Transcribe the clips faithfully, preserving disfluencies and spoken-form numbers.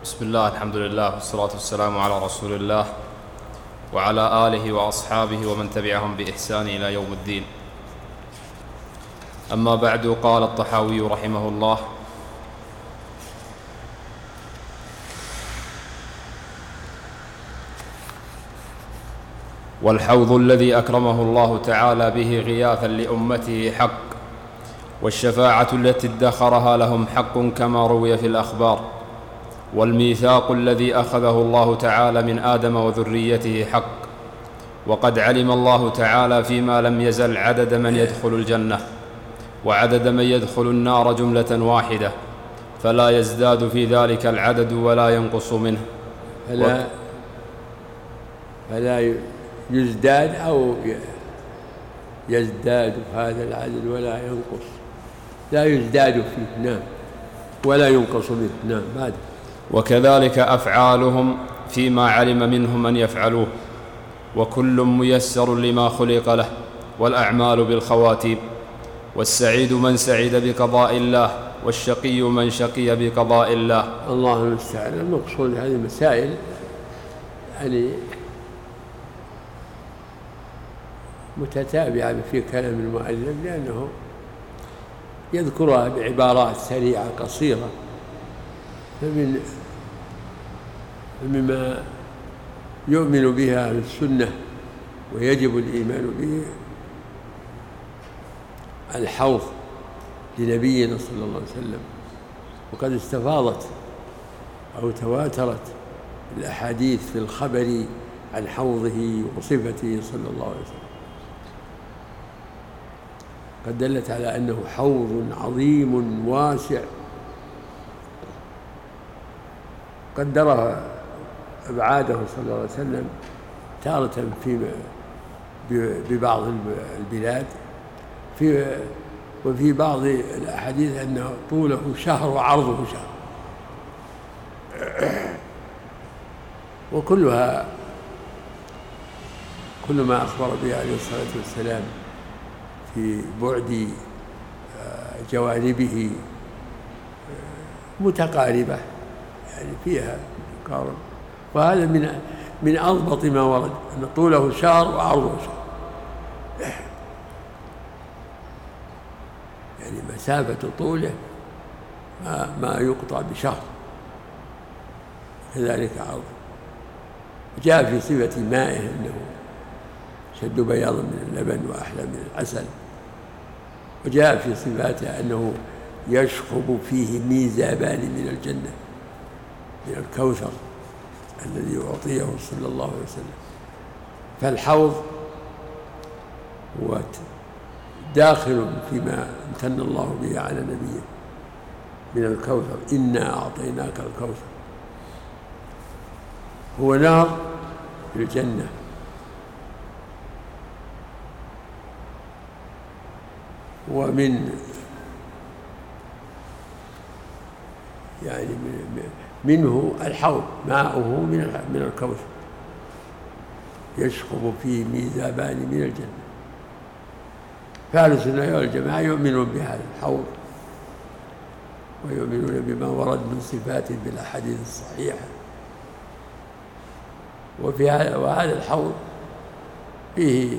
بسم الله، الحمد لله، والصلاة والسلام على رسول الله وعلى آله وأصحابه ومن تبعهم بإحسان إلى يوم الدين. أما بعد، قال الطحاوي رحمه الله: والحوض الذي أكرمه الله تعالى به غياثا لأمته حق، والشفاعة التي ادخرها لهم حق كما روي في الأخبار، والميثاق الذي أخذه الله تعالى من آدم وذريته حق، وقد علم الله تعالى فيما لم يزل عدد من يدخل الجنة وعدد من يدخل النار جملة واحدة، فلا يزداد في ذلك العدد ولا ينقص منه. فلا, فلا يزداد أو يزداد هذا العدد ولا ينقص، لا يزداد فيه نعم ولا ينقص منه نعم. بعد وكذلك أفعالهم فيما علم منهم أن يفعلوه، وكل ميسر لما خلق له، والأعمال بالخواتيم. والسعيد من سعد بقضاء الله، والشقي من شقي بقضاء الله. الله المستعان. المقصود هذه المسائل يعني متتابعة في كلام المؤلف، لأنه يذكرها بعبارات سريعة قصيرة، فمن مما يؤمن بها أهل السنة ويجب الإيمان به الحوض لنبينا صلى الله عليه وسلم، وقد استفاضت أو تواترت الأحاديث في الخبر عن حوضه وصفته صلى الله عليه وسلم، قد دلت على أنه حوض عظيم واسع قدرها أبعاده صلى الله عليه وسلم تارة في ببعض البلاد، في وفي بعض الأحاديث أنه طوله شهر وعرضه شهر، وكلها كل ما أخبر به عليه الصلاة والسلام في بعد جوانبه متقاربة، يعني فيها مقارب، وهذا من من أضبط ما ورد أن طوله شهر وعرضه شهر، يعني مسافة طوله ما, ما يقطع بشهر، كذلك عرضه. جاء في صفة مائه أنه شد بياضا من اللبن وأحلى من العسل، وجاء في صفاته أنه يشخب فيه ميزابان من الجنة من الكوثر الذي أعطيه صلى الله عليه وسلم. فالحوض هو داخل فيما امتن الله به على نبيه من الكوثر، إنا أعطيناك الكوثر، هو نهر في الجنة، ومن يعني منه الحوض ماؤه من الكوثر يشخب فيه ميزابان من الجنة. فأهل السنة والجماعة يؤمنون بهذا الحوض ويؤمنون بما ورد من صفاته بالأحاديث الصحيحة، وفي هذا وهذا الحوض فيه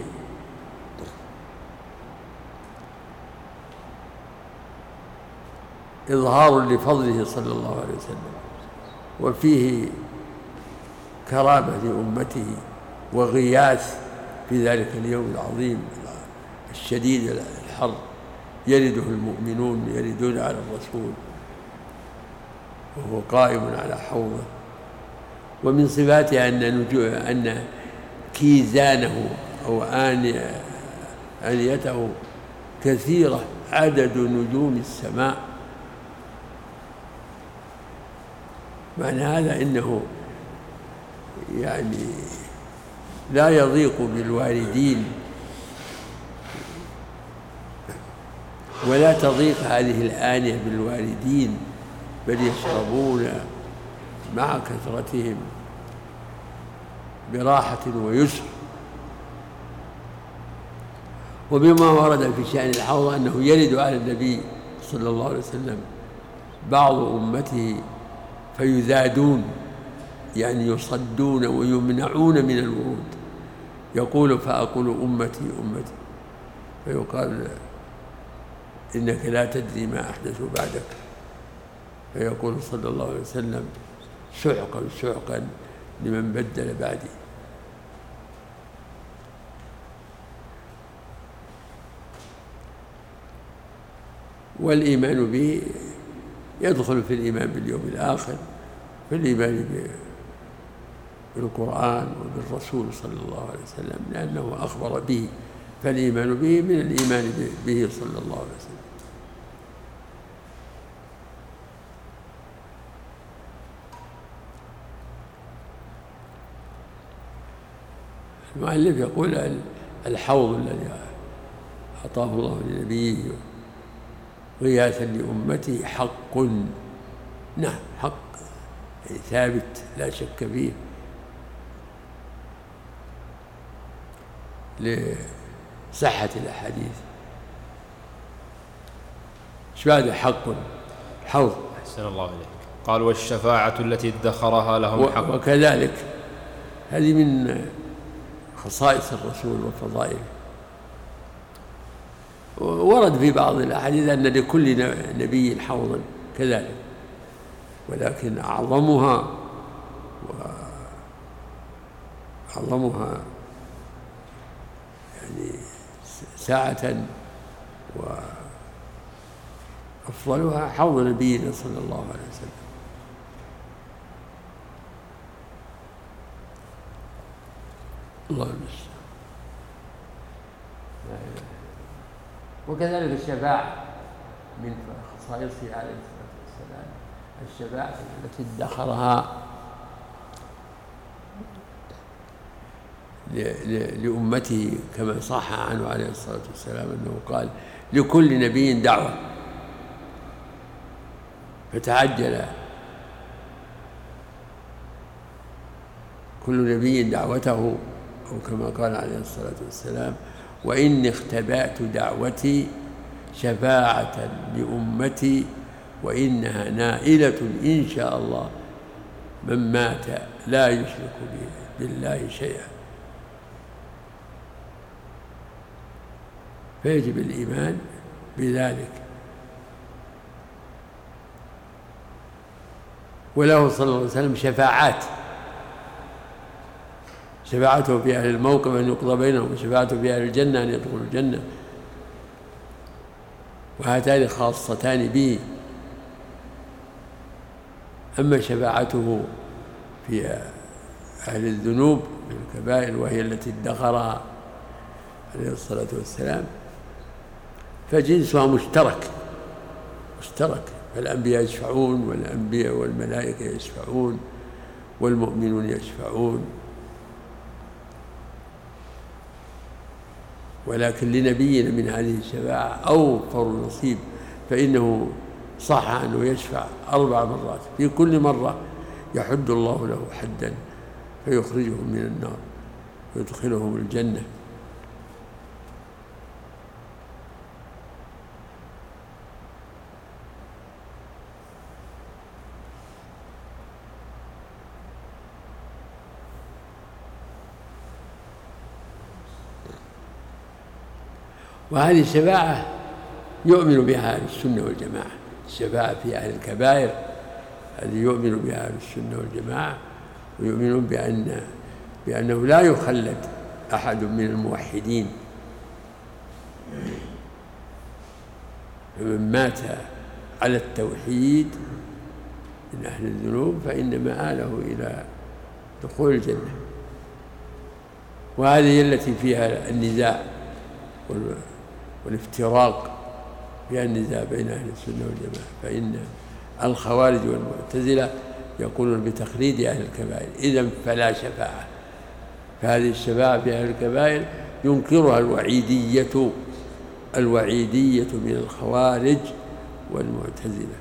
إظهار لفضله صلى الله عليه وسلم، وفيه كرامة لأمته وغياث في ذلك اليوم العظيم الشديد الحر، يرده المؤمنون يردون على الرسول وهو قائم على حوضه. ومن صفاته أن أن كيزانه أو آنيته كثيرة عدد نجوم السماء. معنى هذا إنه يعني لا يضيق بالواردين ولا تضيق هذه الآنية بالواردين، بل يشربون مع كثرتهم براحة ويسر. وبما ورد في شأن الحوض أنه يرد على النبي صلى الله عليه وسلم بعض أمته فيذادون يعني يصدون ويمنعون من الورود. يقول فأقول أمتي أمتي، فيقال إنك لا تدري ما أحدثوا بعدك، فيقول صلى الله عليه وسلم سحقا سحقا لمن بدل بعدي. والإيمان به يدخل في الإيمان باليوم الآخر، في الإيمان بالقرآن وبالرسول صلى الله عليه وسلم، لأنه أخبر به، فالإيمان به من الإيمان به صلى الله عليه وسلم. المؤلف يقول الحوض الذي أعطاه الله لنبيه غياثا لأمته حق. نعم حق ثابت لا شك فيه، لصحة الأحاديث. ايش بعد حق حوض؟ أحسن الله إليك. قال والشفاعة التي ادخرها لهم حق. وكذلك هذه من خصائص الرسول وفضائله. ورد في بعض الأحاديث أن لكل نبي حوضا كذلك، ولكن أعظمها وأعظمها يعني ساعة وأفضلها حوض نبينا صلى الله عليه وسلم. الله المستعان. وكذلك الشفاعة من خصائصه عليه الصلاة والسلام، الشفاعة التي ادخرها لأمته، كما صح عنه عليه الصلاة والسلام أنه قال لكل نبي دعوة، فتعجل كل نبي دعوته، أو كما قال عليه الصلاة والسلام وإني اختبأت دعوتي شفاعة لأمتي وإنها نائلة إن شاء الله من مات لا يشرك بالله شيئا. فيجب الإيمان بذلك. وله صلى الله عليه وسلم شفاعات، شفاعته في أهل الموقف أن يقضى بينهم، وشفاعته في أهل الجنة أن يدخلوا الجنة، وهاتان خاصتان به. أما شفاعته في أهل الذنوب في الكبائر وهي التي ادخرها عليه الصلاة والسلام فجنسها مشترك مشترك فالأنبياء يشفعون، والأنبياء والملائكة يشفعون، والمؤمنون يشفعون، ولكن لنبينا من هذه الشفاعة أوفر نصيب، فإنه صح أنه يشفع أربع مرات، في كل مرة يحد الله له حدا فيخرجهم من النار ويدخلهم الجنة. وهذه الشفاعة يؤمن بها أهل السنة والجماعة، الشفاعة في أهل الكبائر هذه يؤمن بها أهل السنة والجماعة، ويؤمنون بأن بأنه لا يخلد أحد من الموحدين، فمن مات على التوحيد من أهل الذنوب فإن مآله إلى دخول الجنة. وهذه التي فيها النزاع والافتراق، فيها النزاع بين أهل السنة والجماعة، فإن الخوارج والمعتزلة يقولون بتخليد أهل الكبائر، إذن فلا شفاعة. فهذه الشفاعة في أهل الكبائر ينكرها الوعيدية الوعيدية من الخوارج والمعتزلة.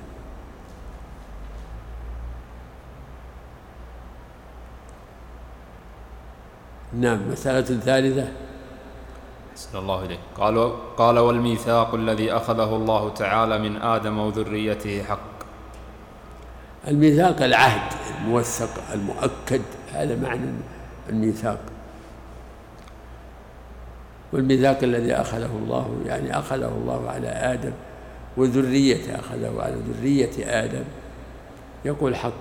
نعم. مسألة ثالثة. أحسن الله إليك. قال قال والميثاق الذي أخذه الله تعالى من آدم وذريته حق. الميثاق العهد الموثق المؤكد، هذا معنى الميثاق. والميثاق الذي أخذه الله يعني أخذه الله على آدم وذريته، أخذه على ذرية آدم، يقول حق،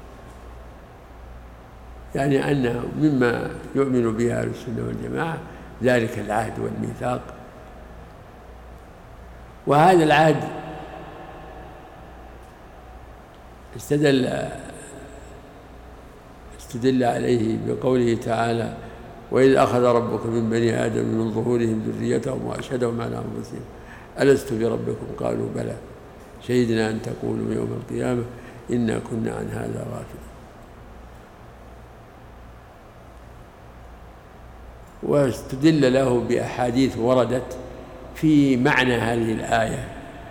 يعني أنه مما يؤمن به أهل السنة والجماعة ذلك العهد والميثاق. وهذا العهد استدل استدل عليه بقوله تعالى: وإذ أخذ ربك من بني آدم من ظهورهم ذريتهم وأشهدهم على أنفسهم ألست بربكم قالوا بلى شهدنا أن تقولوا يوم القيامة إنا كنا عن هذا غافلين. واستدل له بأحاديث وردت في معنى هذه الآية،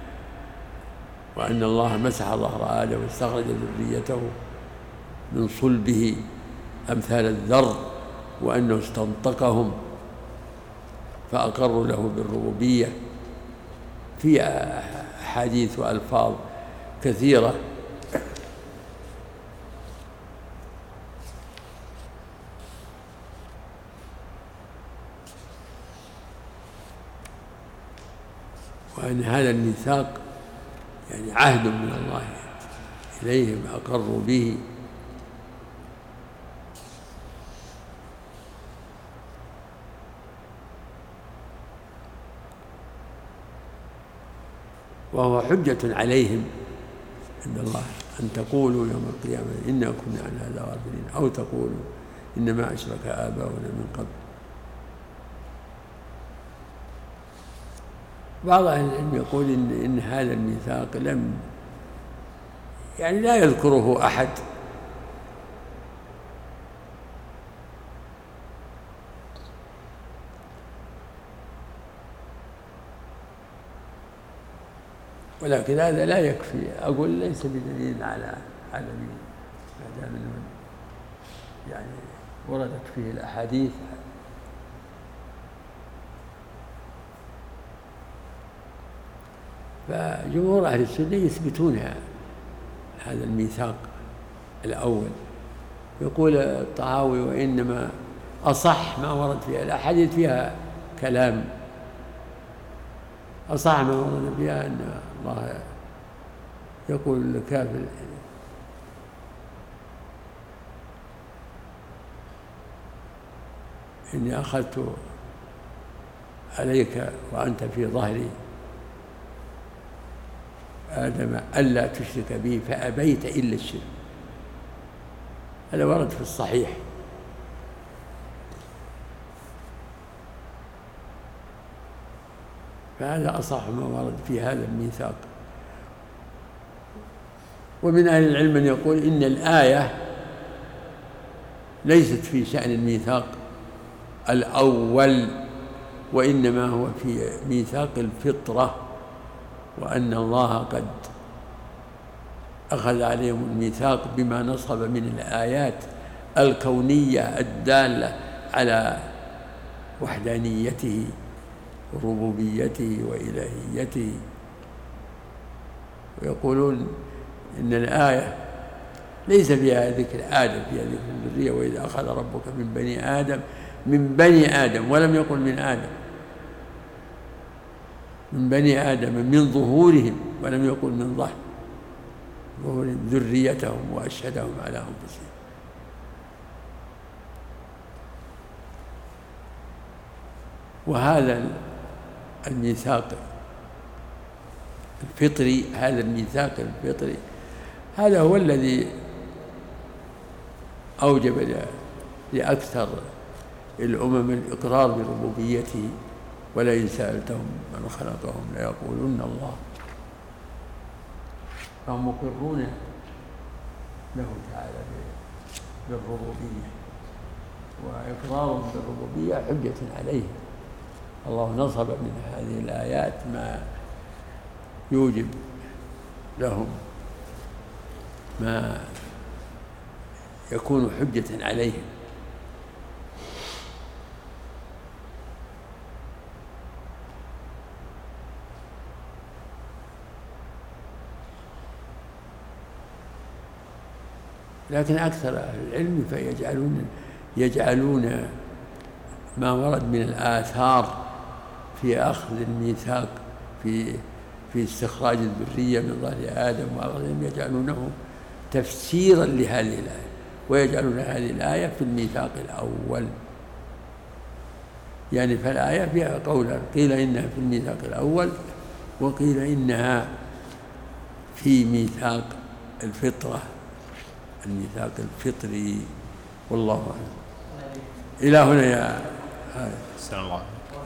وأن الله مسح ظهر آدم واستخرج ذريته من صلبه أمثال الذر، وأنه استنطقهم فأقروا له بالربوبية، في أحاديث وألفاظ كثيرة. وأن هذا الميثاق يعني عهد من الله إليهم أقروا به. وهو حجة عليهم عند الله أن تقولوا يوم القيامة إنا كنا عن هذا غافلين، أو تقولوا إنما أشرك آباؤنا من قبل. بعض أهل العلم يقول إن, إن هذا الميثاق لم يعني لا يذكره أحد، ولكن هذا لا يكفي، أقول ليس بدليل على على ما دام يعني وردت فيه الأحاديث. فجمهور أهل السنة يثبتون هذا الميثاق الأول. يقول الطحاوي: وإنما أصح ما ورد فيها، الأحاديث فيها كلام، أصح ما ورد فيها أن الله يقول للكافر: إني أخذت عليك وأنت في ظهري آدم ألا تشرك بي فأبيت إلا الشرك. هذا ورد في الصحيح. فهذا أصح ما ورد في هذا الميثاق. ومن أهل العلم من يقول إن الآية ليست في شأن الميثاق الأول، وإنما هو في ميثاق الفطرة، وأن الله قد أخذ عليهم الميثاق بما نصب من الآيات الكونية الدالة على وحدانيته وربوبيته وإلهيته. ويقولون إن الآية ليس فيها ذكر آدم، فيها ذكر الذرية: وإذا أخذ ربك من بني آدم من بني آدم، ولم يقل من آدم، من بني آدم من ظهورهم، ولم يقل من ظهر ظهورهم ذريتهم وأشهدهم على أنفسهم. وهذا الميثاق الفطري، هذا الميثاق الفطري هذا هو الذي أوجب لأكثر الأمم الإقرار بربوبيته: ولئن سألتهم من خلقهم ليقولن الله. فهم مقرون له تعالى بالربوبية، وإقرارهم بالربوبية حجة عليه. الله نصب من هذه الآيات ما يوجب لهم ما يكون حجة عليهم. لكن أكثر أهل العلم فيجعلون يجعلون ما ورد من الآثار في أخذ الميثاق في في استخراج الذرية من ظهر آدم وغيرهم يجعلونه تفسيرا لهذه الآية، ويجعلون هذه الآية في الميثاق الأول. يعني فالآية فيها قولا، قيل إنها في الميثاق الأول، وقيل إنها في ميثاق الفطرة، الميثاق الفطري، والله أعلم. إلى هنا يا سلام الله.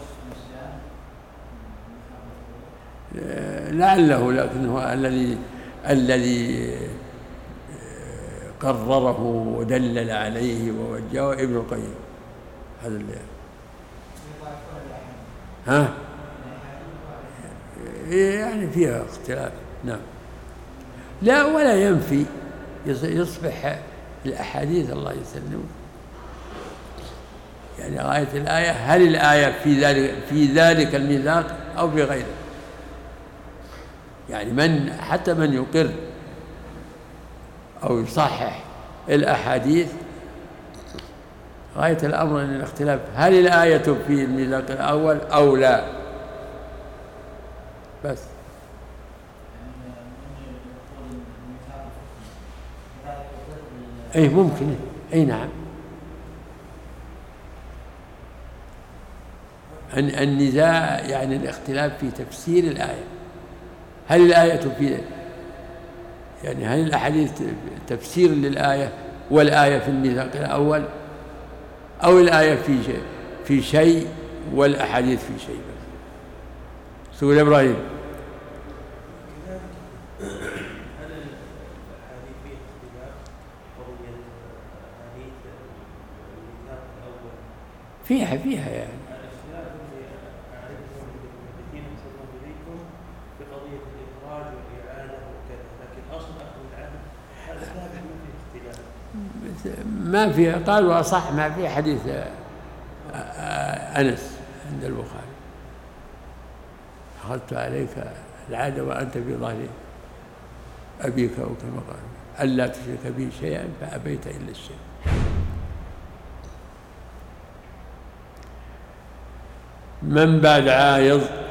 لعله، لكن هو الذي الذي قرره ودلل عليه ووجهه ابن القيم، هذا اللي ها يعني فيها اختلاف. نعم. لا، ولا ينفي يصبح الأحاديث الله يسلم يعني غاية الآية، هل الآية في ذلك في ذلك الميثاق أو في غيره؟ يعني من حتى من يقر أو يصحح الأحاديث غاية الأمر أن الاختلاف هل الآية في الميثاق الأول أو لا، بس. أي ممكن، أي نعم. النزاع يعني الاختلاف في تفسير الآية، هل الآية في يعني هل الأحاديث تفسير للآية والآية في الميثاق الأول، أو الآية في شيء في شيء والأحاديث في شيء. سؤال إبراهيم. فيها فيها يعني ما فيها. قالوا أصح ما في حديث أنس عند البخاري: أخذت عليك العادة وأنت في ظهر أبيك، أو كما قال: ألا تشرك بي شيئا فأبيت إلا الشرك. من بعد عايض